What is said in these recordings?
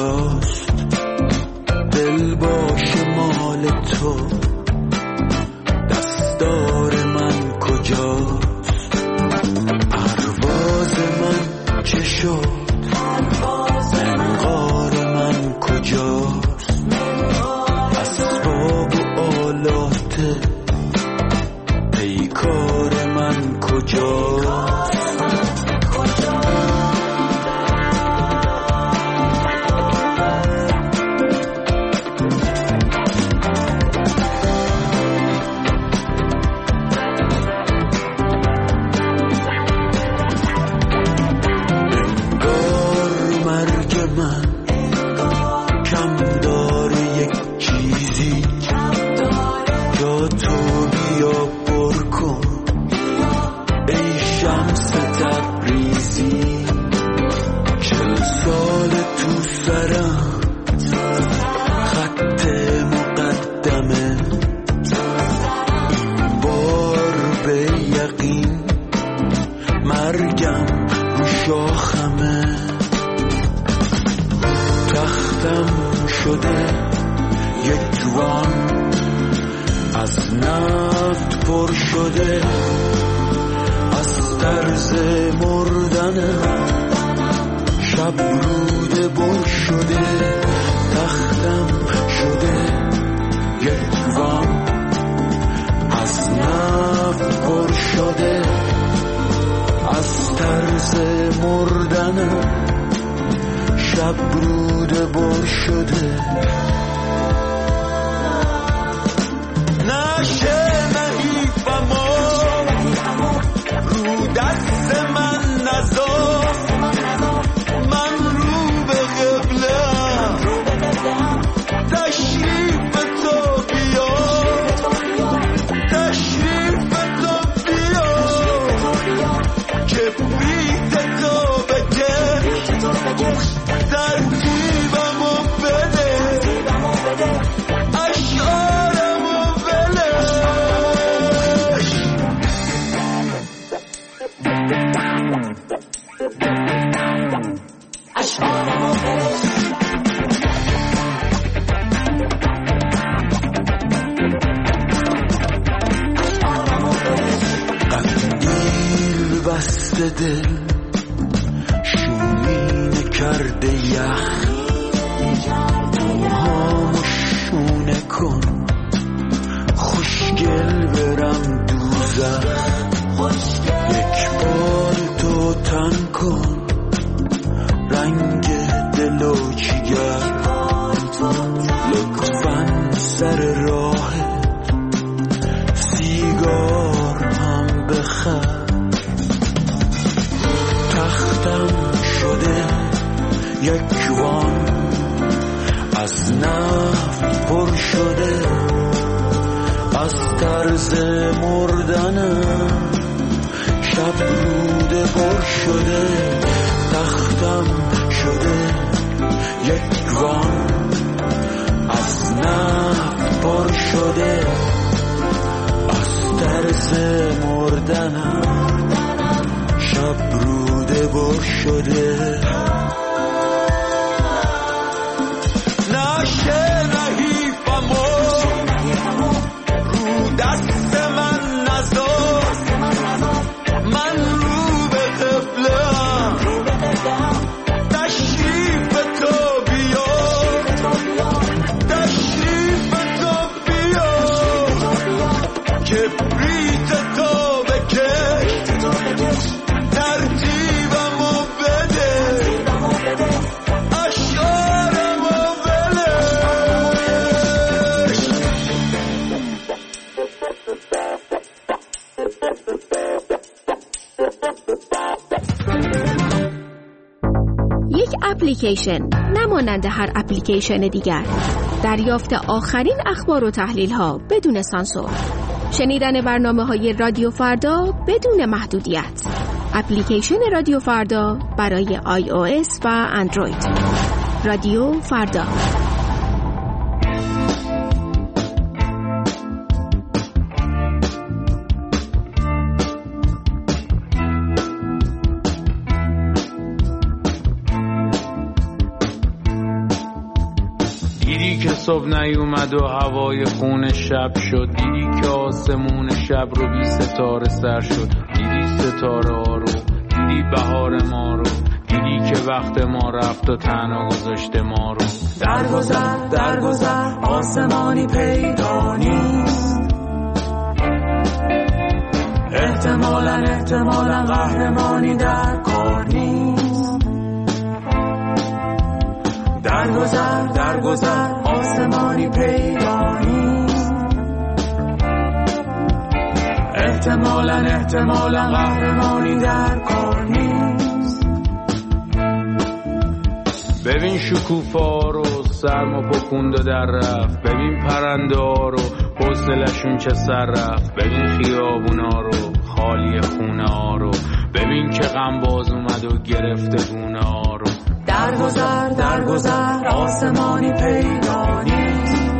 کجاست؟ دل باشه مال تو، دستار من کجاست؟ پرواز من چه شد؟ منقار من کجاست؟ اسباب و آلات پیکار من کجاست؟ اپلیکیشن نمانند هر اپلیکیشن دیگر. دریافت آخرین اخبار و تحلیل ها بدون سانسور. شنیدن برنامه‌های رادیو فردا بدون محدودیت. اپلیکیشن رادیو فردا برای iOS و اندروید. رادیو فردا. دیدی که صبح نیومد و هوای خون شب شد، دیدی که آسمون شب رو بی ستاره سر شد، دیدی ستاره ها رو، دیدی بهار ما رو، دیدی که وقت ما رفت و تنها گذاشته ما رو. در گذر آسمانی پیدا نیست، احتمالاً قهرمانی در کار نیست. در گذر آسمانی پیدا نیست، احتمالاً قهرمانی در کار نیست. ببین شکوفا رو سرما پکوند و در رفت، ببین پرنده ها رو حوصله‌شون چه سر رفت، ببین خیابونا رو خالی خونه ها رو، ببین که غم باز اومد و گرفته گونه ها رو. در گذر آسمانی پیدا نیست،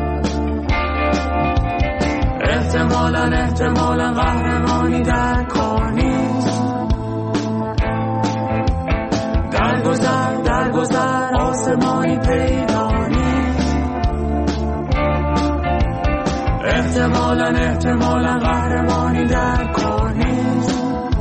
احتمالاً قهرمانی در کار نیست. در گذر آسمانی پیدا نیست، احتمالاً قهرمانی در کار نیست.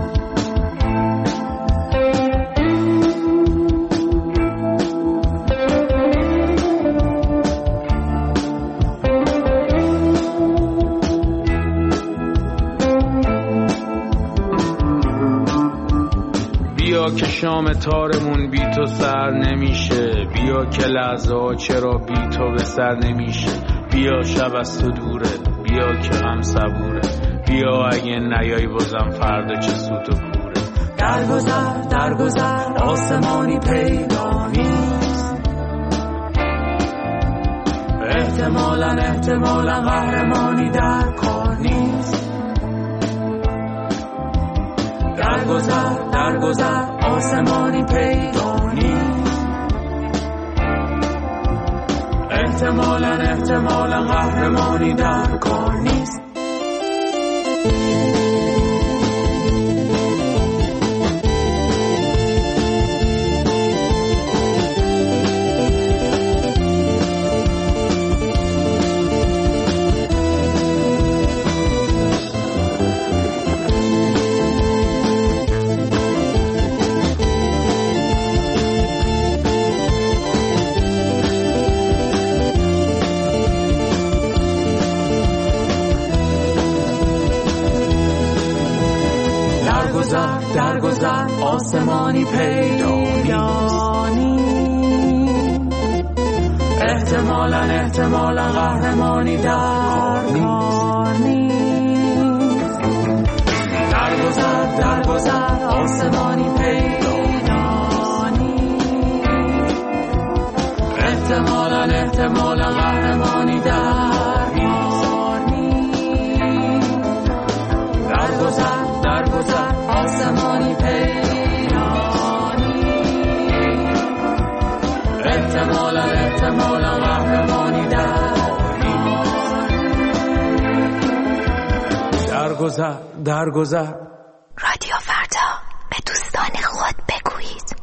بیا که شام تارمون بی تو سر نمیشه، بیا که لحظه ها چرا بی تو به سر نمیشه، بیا شب از تو دوره، بیا که غم صبوره، بیا اگه نیای بازم فردا چه سوت و کوره. در گذر آسمانی پیدا نیست، احتمالاً قهرمانی در کار نیست. در گذر آسمانی پیدا نیست، احتمالاً قهرمانی در کار نیست. در گذر آسمانی پیدا نیست، احتمالاً قهرمانی در کار نیست. در گذر آسمانی پیدا نیست، احتمالاً قهرمانی در کار نیست. در گذر آسمانی پیدا نیست، احتمالاً قهرمانی در گذر. رادیو فردا، به دوستان خود بگویید.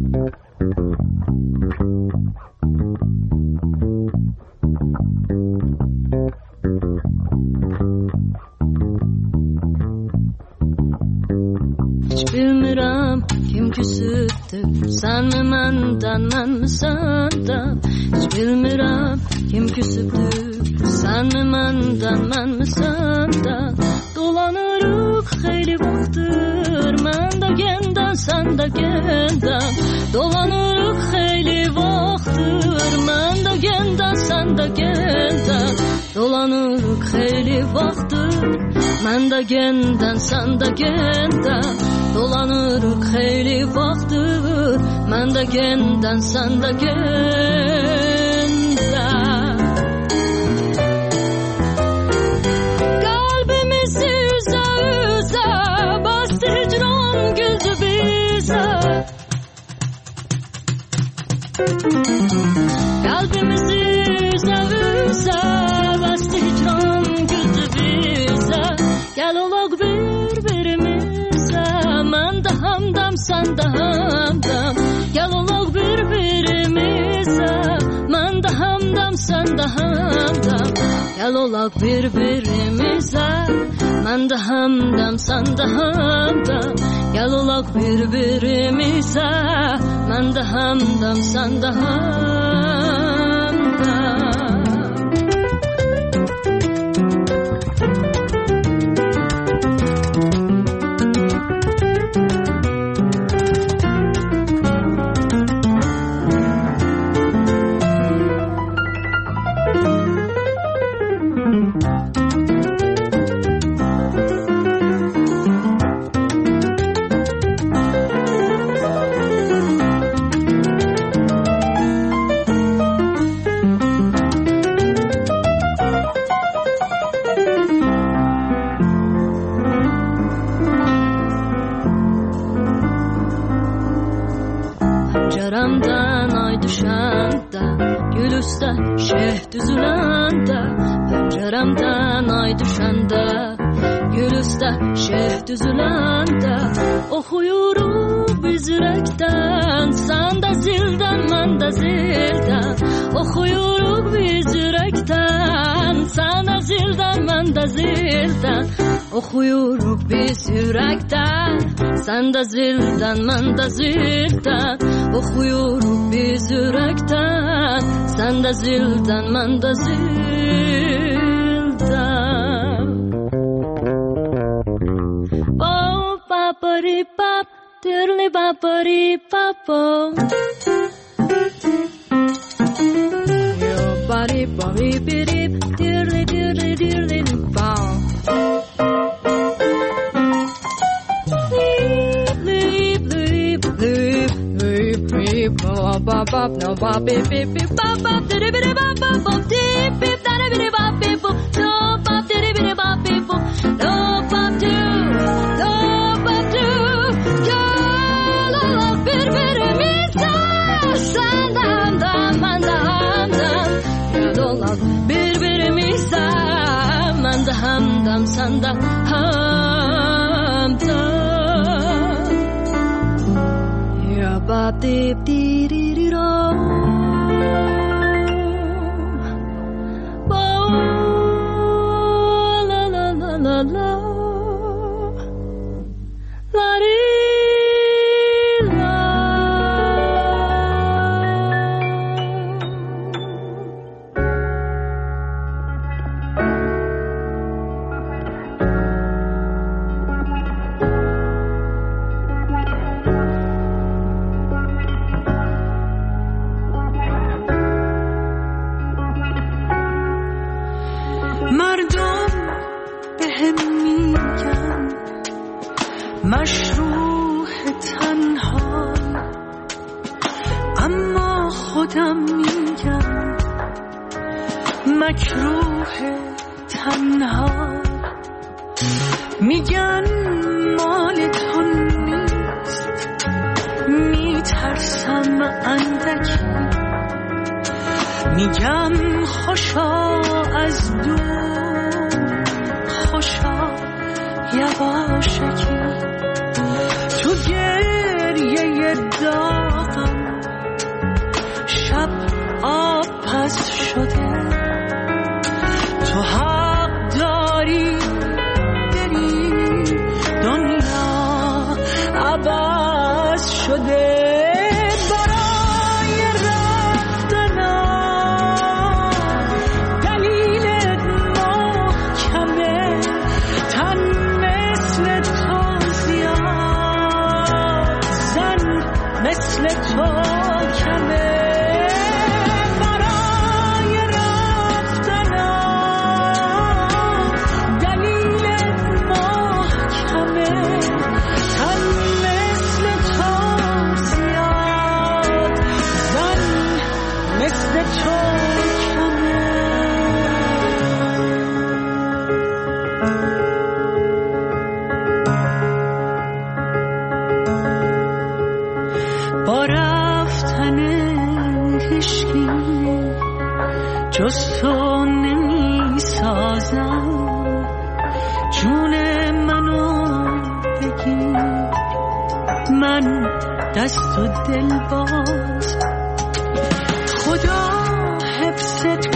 Hiç bilmirəm kim küsübdür, sən mi məndən, mən mi səndən? Hiç bilmirəm kim küsübdür, sən mi məndən, mən mi səndən? Dolanırıq xeyli vaxtdır, mən də gəndən, sən də gəndən. Dolanırıq xeyli vaxtdır, mən də gəndən, sən də gəndən. Dolanırıq xeyli vaxtdır, mən də gəndən, sən də gəndən. Dolanırıq xeyli vaxtdır, mən də gəndən, sən də gəndən. Qəlbimizi üzə üzə bastı hicran güldü bizə. Qəlbimizi üzə üzə bastı hicran güldü bizə. Gəl olaq bir-birimizə, mən də həmdəm, sən də həmdəm. Gəl olaq bir-birimizə, mən də həmdəm, sen de hamdam. Gel olak birbirimize, ben de hamdam sen de hamdam. Gel olak birbirimize, ben de hamdam sen de hamdam. Penceremden ay düşende, gül üstte şeh düzülende. Penceremden ay düşende, gül üstte şeh düzülende. Oxuyuruq biz ürəkdən, sən də zildən, mən də zildən. Oxuyuruq biz ürəkdən, sən də zildən, mən də zildən. Oxuyuruq biz ürəkdən, sən də zildən, mən də zildən. Oxuyuruq biz ürəkdən, sən də zildən, mən də zildən. Bop papari pap, dirli papari papo. Yo pari pari pirip, dirli dirli dirli pop. Bop bop no bop beep beep beep bop bop diddy biddy bop bop bop deep beep daddy biddy bop beep boop no bop diddy biddy bop beep boop no bop do girl Allah birbirimize sen de hamdam ben de hamdam gel Allah birbirimize ben de hamdam sen de hamdam ya bop deep deep مشروح تنها اما خودم میگم مکروه تنها میگن مال تو نیست میترسم اندکی میگم خوشا از دور خوشا یواشکی تو گریه داغم شب آب پس شده تو حق داری دلی دنیا عباس شده مثل تو کمه برای رفتنم دلیل محکمه تن مثل تو زیاد زن مثل تو با رفتن هشکی جز تو نمی سازم جون منو بگیر من دست و دل باز خدا حفظت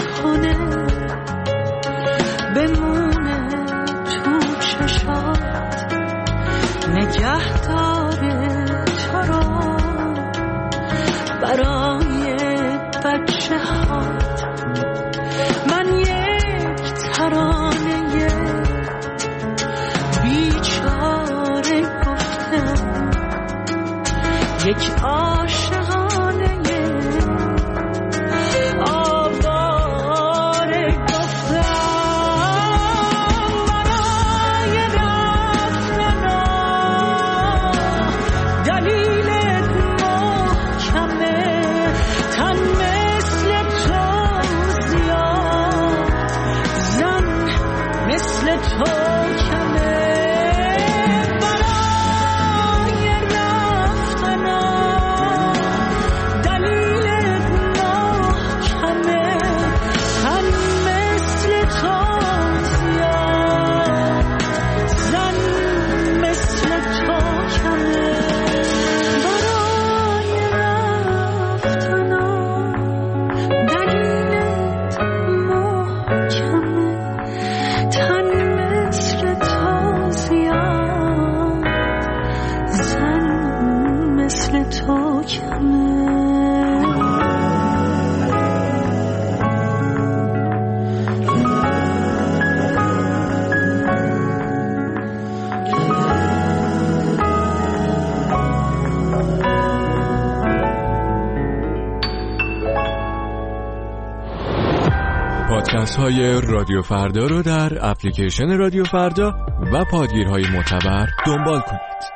پادکست های رادیو فردا رو در اپلیکیشن رادیو فردا و پادگیرهای معتبر دنبال کنید.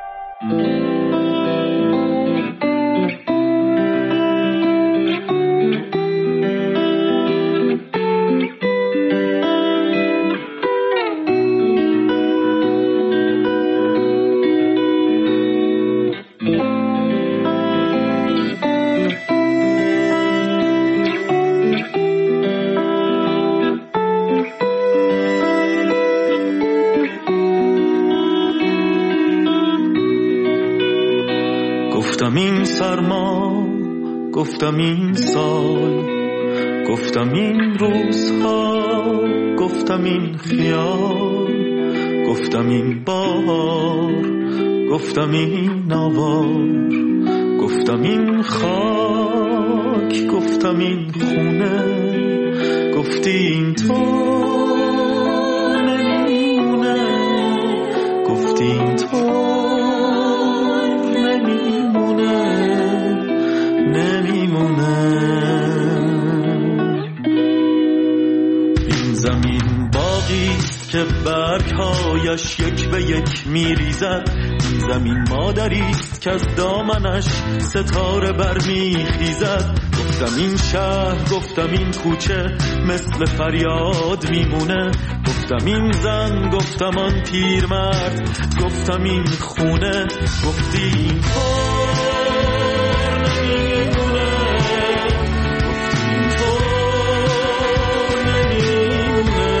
گفتم این سرما، گفتم این سال، گفتم این روزها، گفتم این خیال، گفتم این بار، گفتم این آوار، گفتم این خاک، گفتم این خونه، گفتی این تو نمیمونه، گفتی این تو که برگهایش یک به یک میریزد. این زمین مادریست که از دامنش ستاره برمیخیزد. گفتم این شهر، گفتم این کوچه مثل فریاد میمونه. گفتم این زن، گفتم آن پیرمرد، گفتم این خونه، گفتی این کار نمیمونه، گفتی این کار نمیمونه.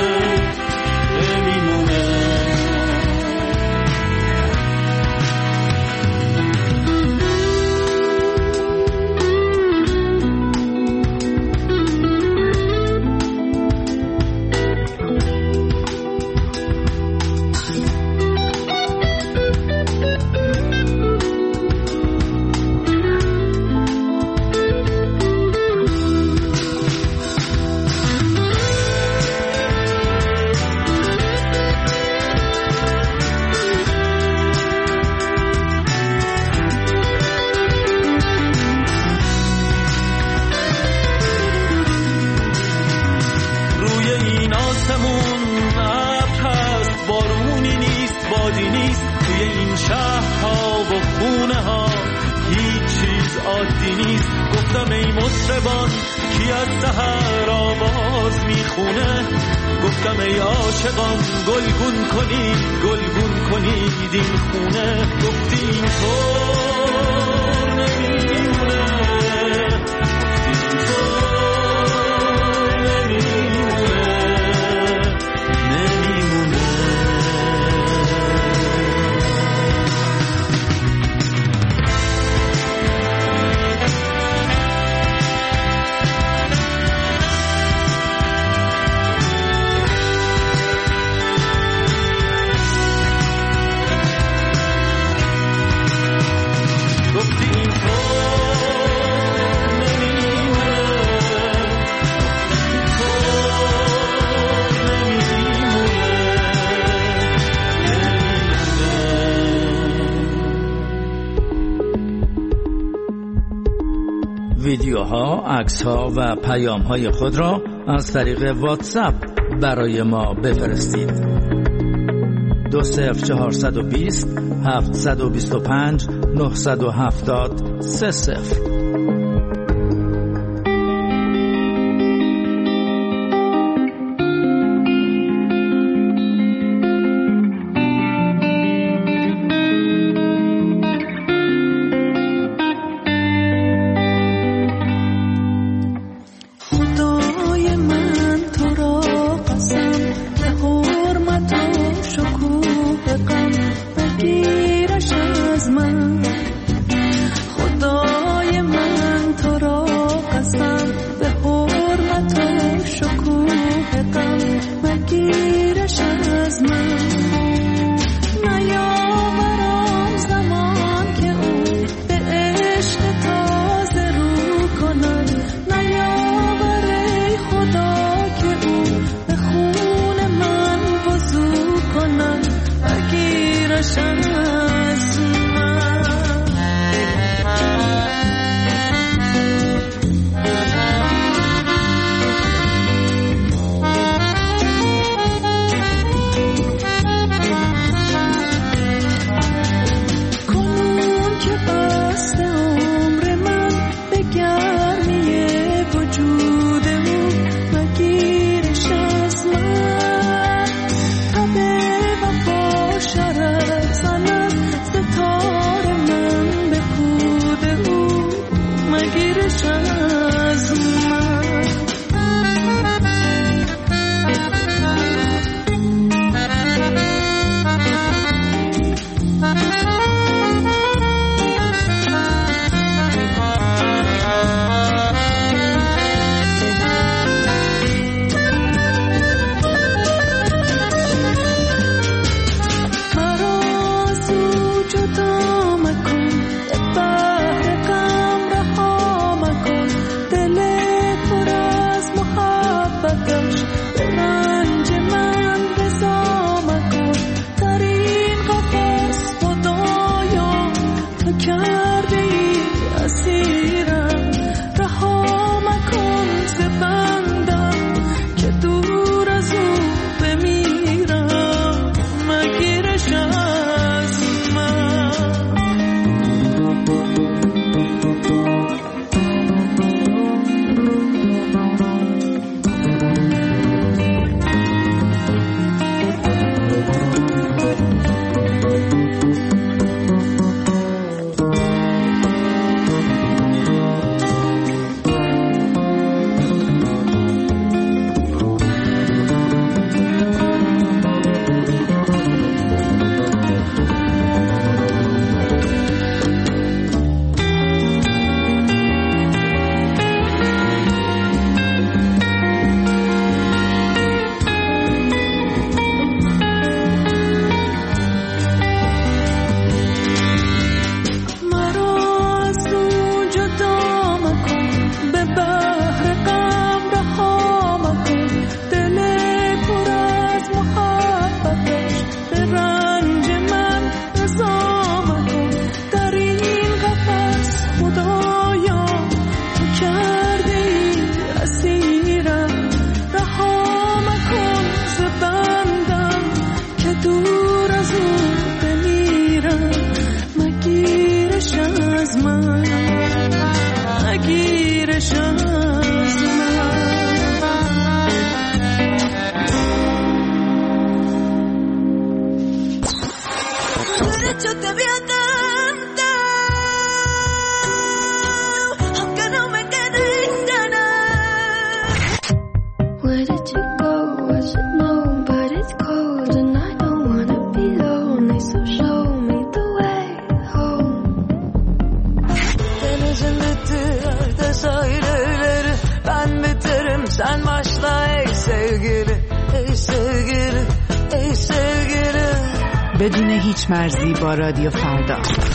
گفتم ای مطربان کی از سحر آواز میخونه. گفتم ای عاشقان گلگون کنید، گلگون کنید این خونه. گفتی این طور نمیمونه، گفتی این طور نمیمونه، نمیمونه. ویدیوها، عکس‌ها و پیام‌های خود را از طریق واتساپ برای ما بفرستید. 20420 725 970 30. خدای من بدون هیچ مرزی با رادیو فردا.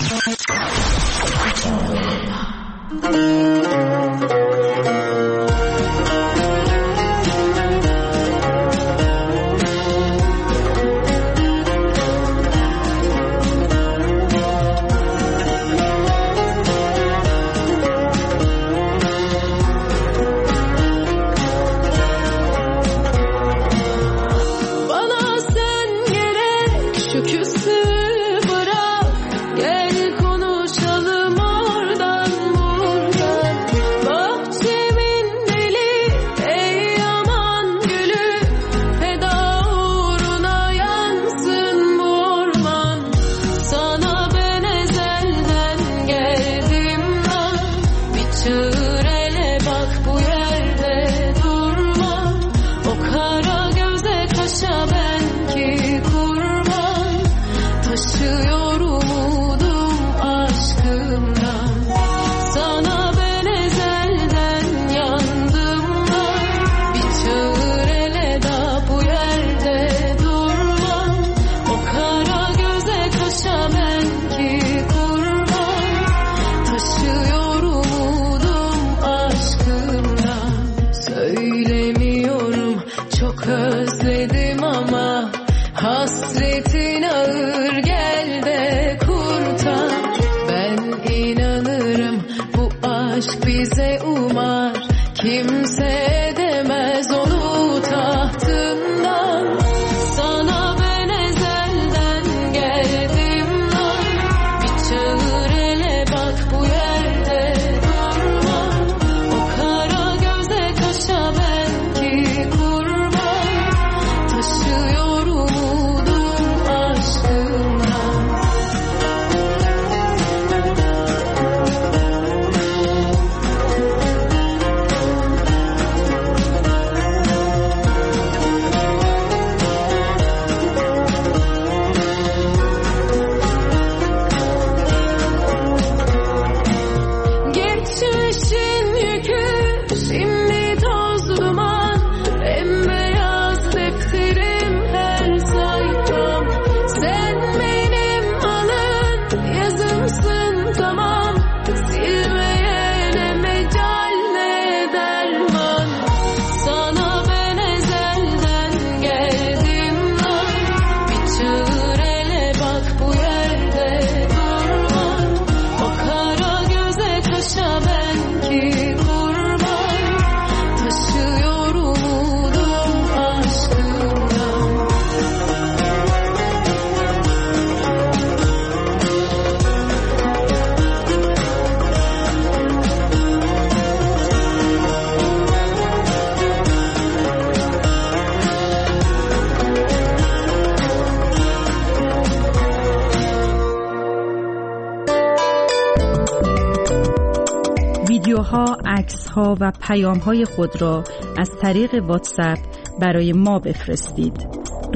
ویدیوها، عکس‌ها و پیام‌های خود را از طریق واتساپ برای ما بفرستید.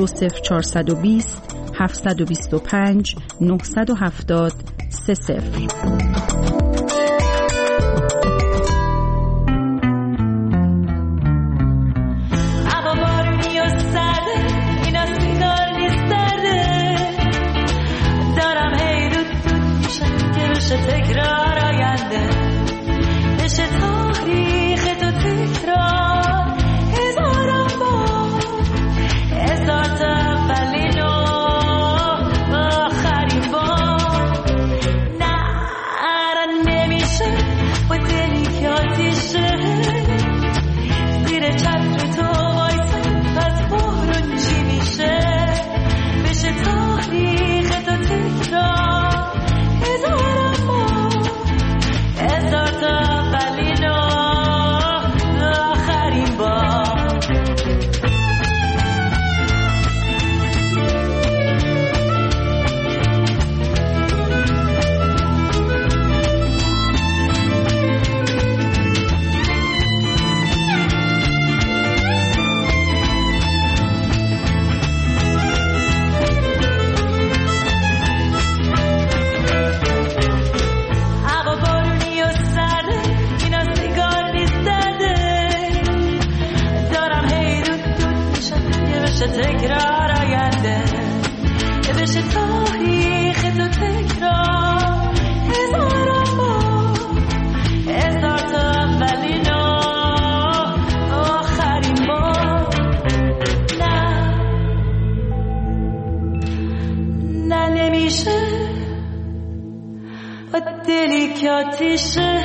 20420 725 970 30. و دلی که آتیشه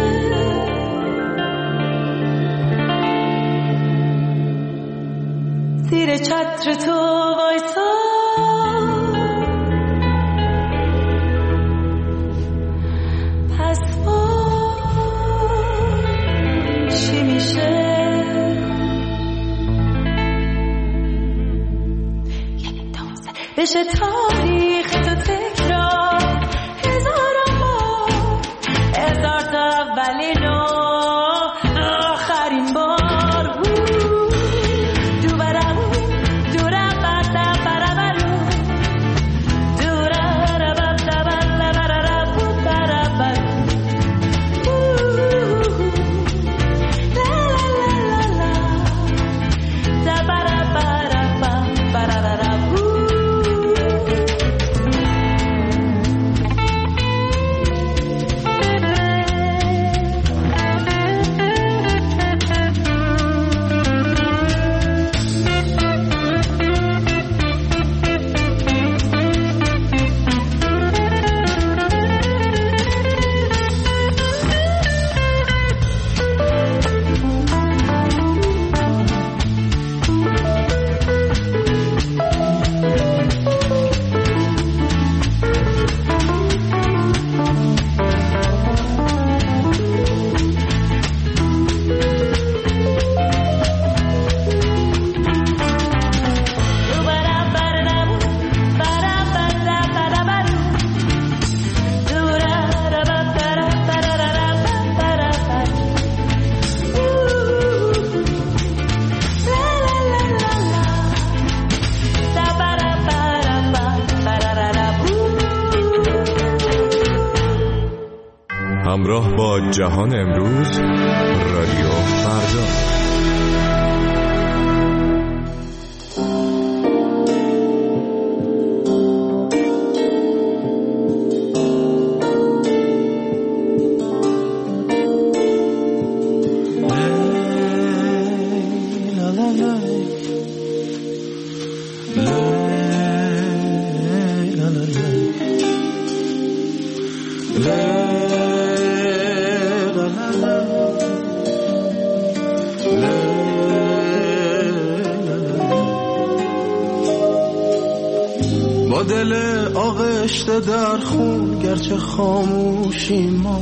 زیر چتر تو وایسا پس چی میشه بشه تاریخ تو تکرار هزاران بار هزار تا اولین و آخرین بار دوباره دوره بسته برابرو دوره ربط بله برابر برابر لا لا لا لا برابر برابر همراه با جهان امروز رادیو فردا. با دل آغشته در خون گرچه خاموشی ما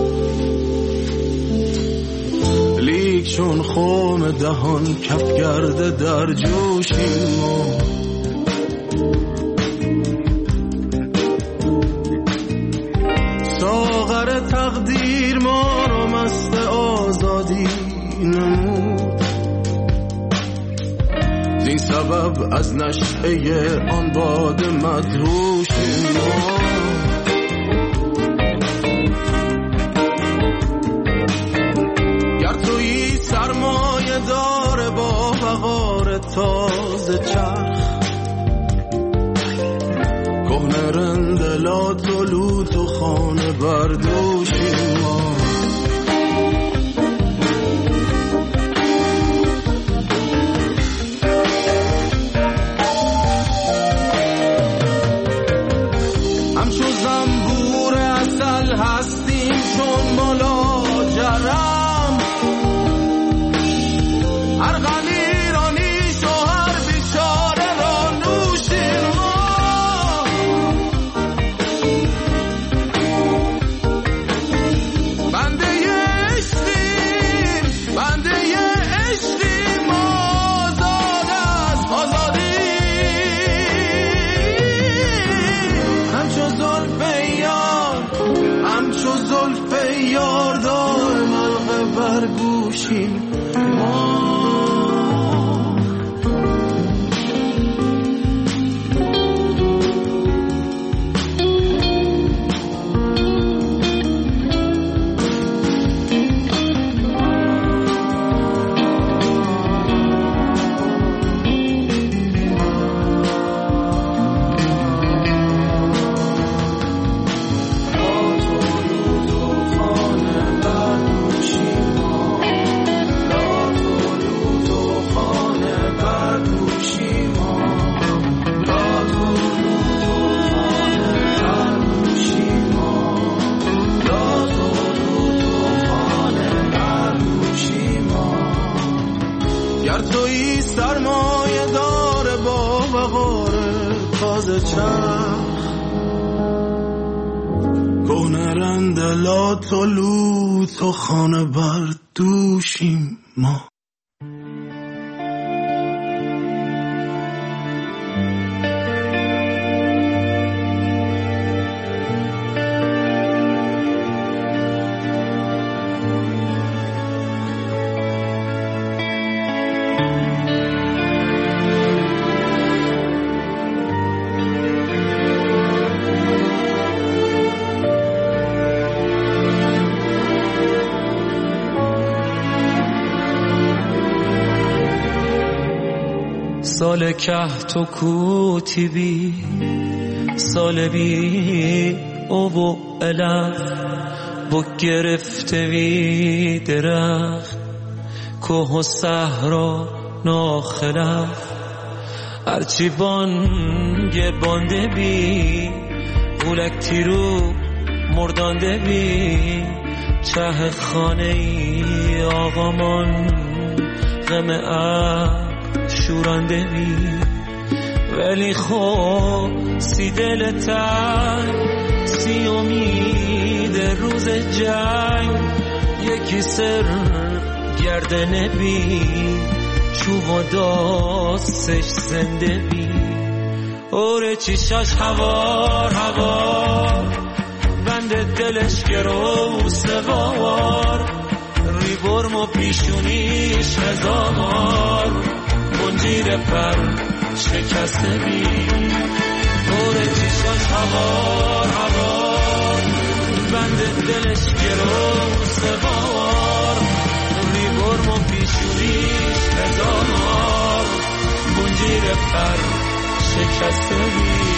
لیک چون خم دهان کف گرده در جوشی ما ساغر تقدیر ما رو مست آزادی نمود این سبب از نشعه آن باد مدهوش ما گر تویی سرمایه داره با وقار تازه چرخ کهنه رندلات و لوت و خانه بردوشی ما همچو زنبور اصل هستیم چون ملاجرم هر غم ایرانیش و هر بیچاره را نوشیم ما بنده عشقیم آزاد از آزادی همچو زلف یار دائم حلقه بر گوشیم ما در تویی سرمایه داره با وقاره تازه چرخ گونرند لات و لوت و خانه بر دوشیم ما. سال کهت و کوتی بی سال بی او و علف و گرفته وی درخت که و صحرا ناخلف هرچی بانگه بانده بی اولک تیرو مردانده بی چه خانه ای آقامان غم شورانده بی ولی خب سی دل تنگ سی امید روز جنگ یکی سر گردنه بی چوب و داستش زنده بی اوره چیشاش هوار هوار بند دلش گرو سوار ریبرم و پیشونیش هزار منجیر پر شکسته بی دور چیشاش هوار هوار بند دلش گرو سوار ریبرم و پیشونیش هزار منجیر پر شکسته بی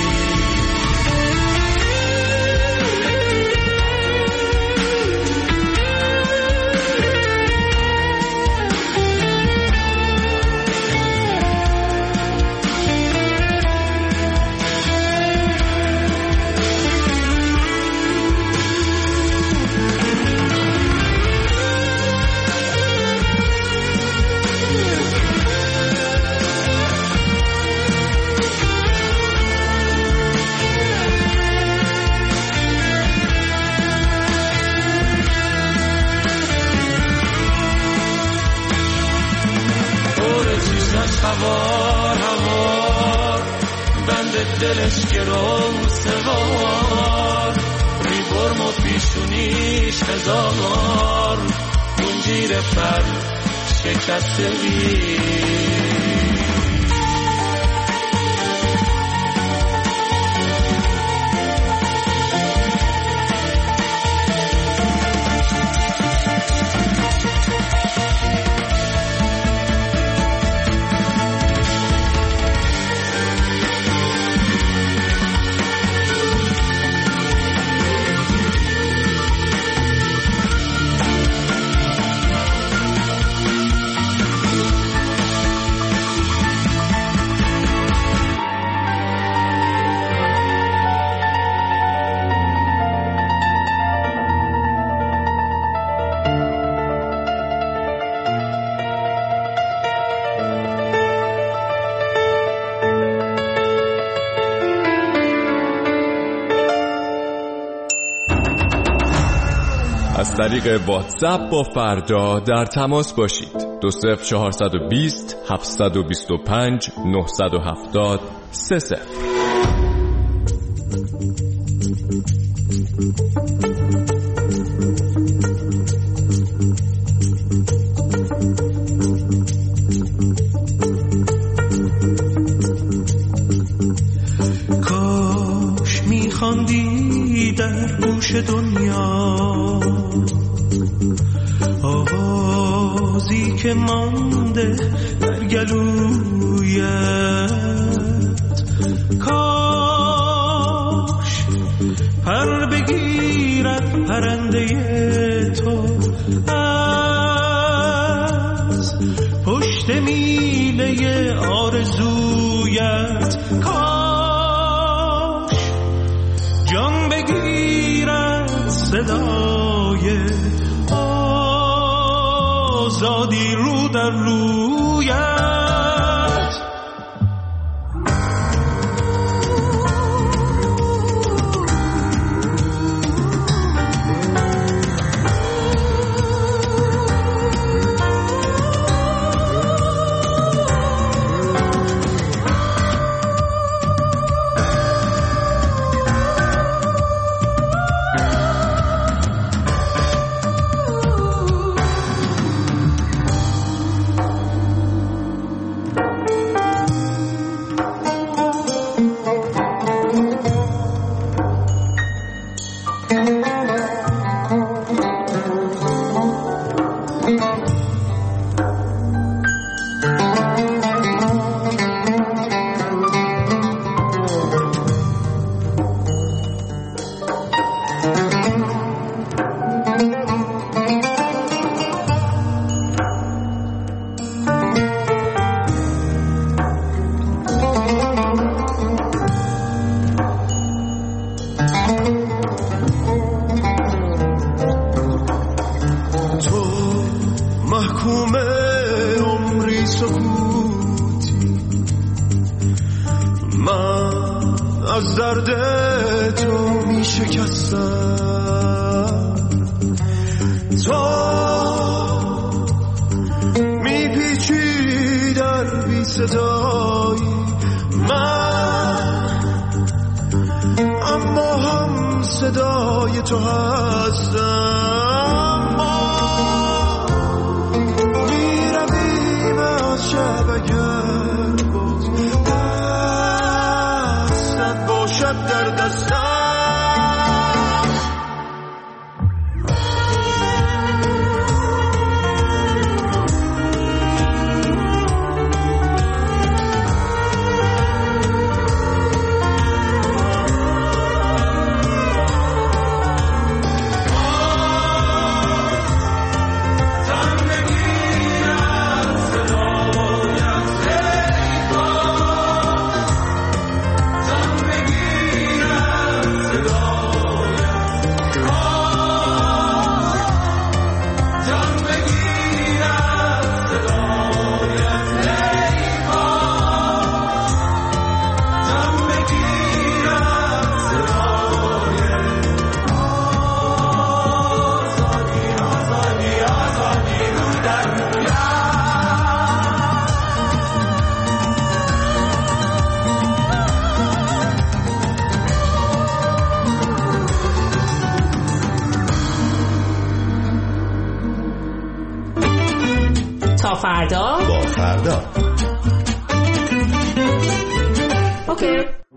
هوار هوار بند دلش گرو سوار ریبرم و پیشونیش هزار منجیر پر شکسته بی از طریق واتساپ با فردا در تماس باشید. 20420 725 970 30. کاش میخواندی در گوش دنیا آوازی که مانده در گلویت، کاش پر بگیرد پرنده تو از پشت میله آرزویت، کاش جان بگیرد صدای آزادیت آزادی رو در رویت. تا فردا با فردا. اوکی.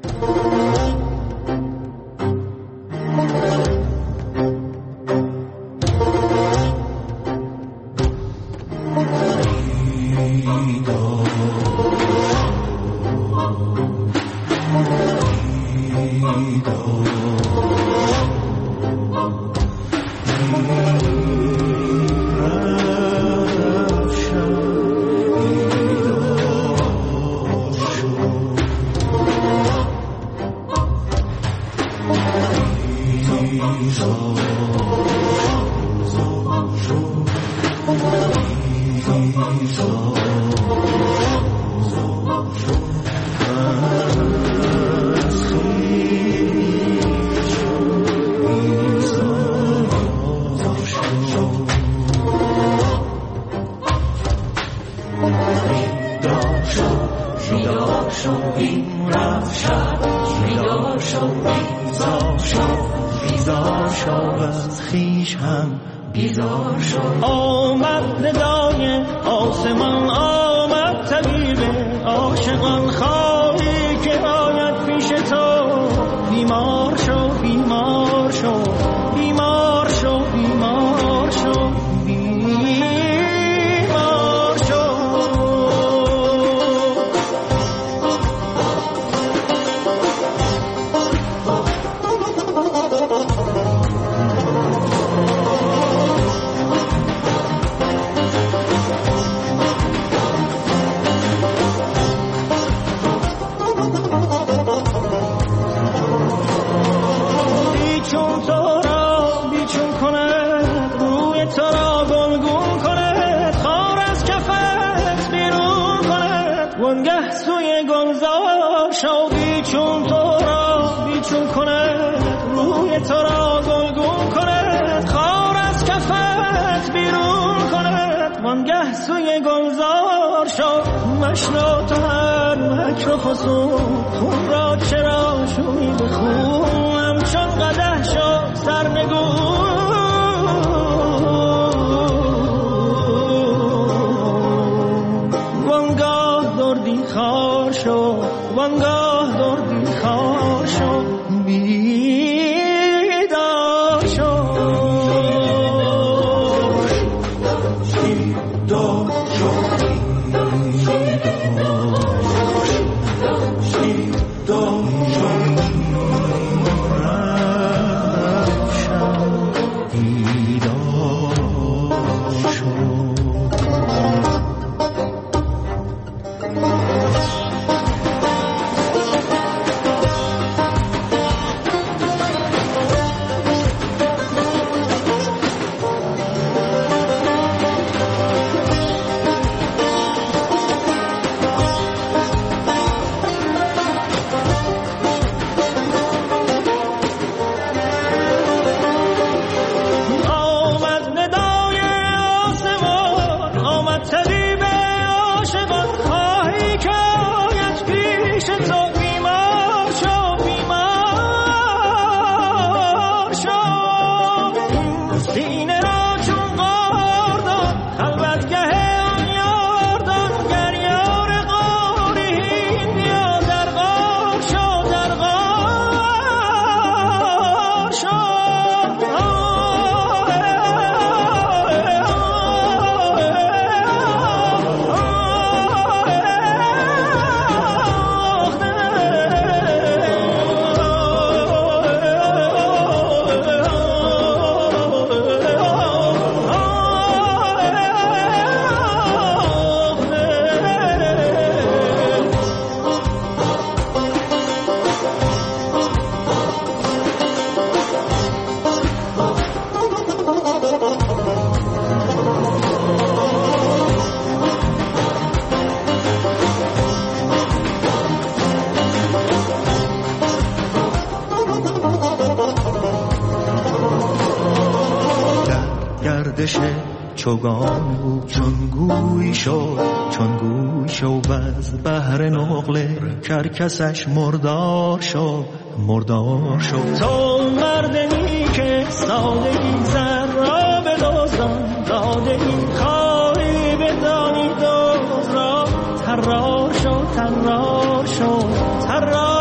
آمد ندای آسمان، آمد طبیب عاشقان، خواهی که آید پیش تو. بیمار شو بیمار شو بیمار شو بیمار شو بیمار شو. شو بیچون تو را بیچون کنه روی تو را گلگون کنه خار از کفت بیرون کنه وانگه سوی گلزار شو مشنو تو هر مکر و خصوم خون را چرا شوی بخون همچون قدح شو سرنگون وانگاه دردی خار شو وانگاه دردی خار شو بیدار شو بیدار شو چوگان بود چون گوی شو باز بهر نقل کرکسش مردار شو تو مردمی که سادگی زر را به دوزان دادگی خواهی بدانی دوز را ترار شو